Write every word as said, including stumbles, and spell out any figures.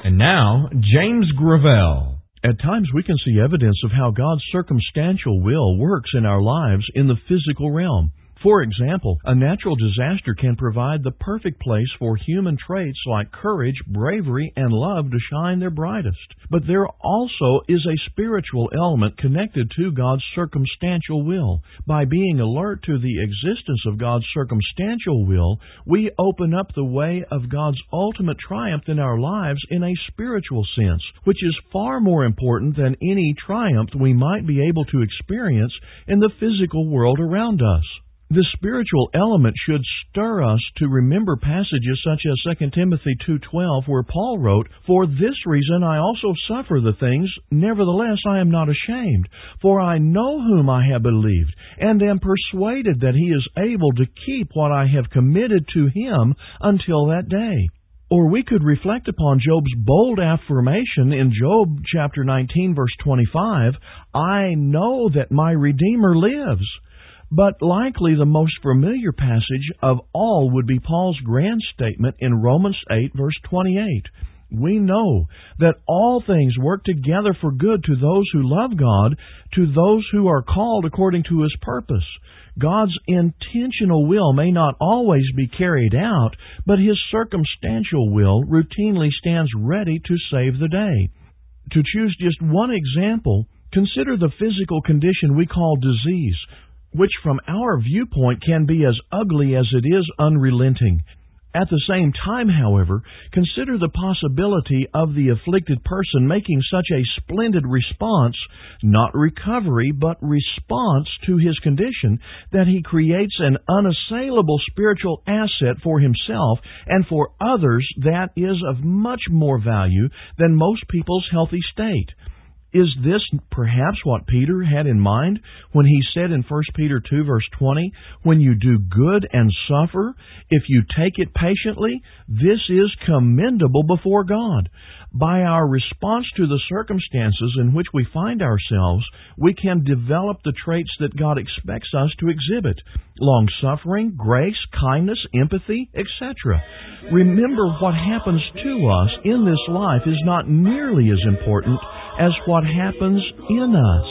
And now, James Gravel. At times we can see evidence of how God's circumstantial will works in our lives in the physical realm. For example, a natural disaster can provide the perfect place for human traits like courage, bravery, and love to shine their brightest. But there also is a spiritual element connected to God's circumstantial will. By being alert to the existence of God's circumstantial will, we open up the way of God's ultimate triumph in our lives in a spiritual sense, which is far more important than any triumph we might be able to experience in the physical world around us. The spiritual element should stir us to remember passages such as Second Timothy two twelve, where Paul wrote, "For this reason I also suffer the things, nevertheless I am not ashamed. For I know whom I have believed, and am persuaded that he is able to keep what I have committed to him until that day." Or we could reflect upon Job's bold affirmation in Job chapter nineteen, verse twenty-five, "I know that my Redeemer lives." But likely the most familiar passage of all would be Paul's grand statement in Romans eight, verse twenty-eight. We know that all things work together for good to those who love God, to those who are called according to His purpose. God's intentional will may not always be carried out, but His circumstantial will routinely stands ready to save the day. To choose just one example, consider the physical condition we call disease, which from our viewpoint can be as ugly as it is unrelenting. At the same time, however, consider the possibility of the afflicted person making such a splendid response, not recovery, but response to his condition, that he creates an unassailable spiritual asset for himself and for others that is of much more value than most people's healthy state. Is this perhaps what Peter had in mind when he said in First Peter two, verse twenty, "When you do good and suffer, if you take it patiently, this is commendable before God." By our response to the circumstances in which we find ourselves, we can develop the traits that God expects us to exhibit: long-suffering, grace, kindness, empathy, et cetera. Remember, what happens to us in this life is not nearly as important as what happens in us.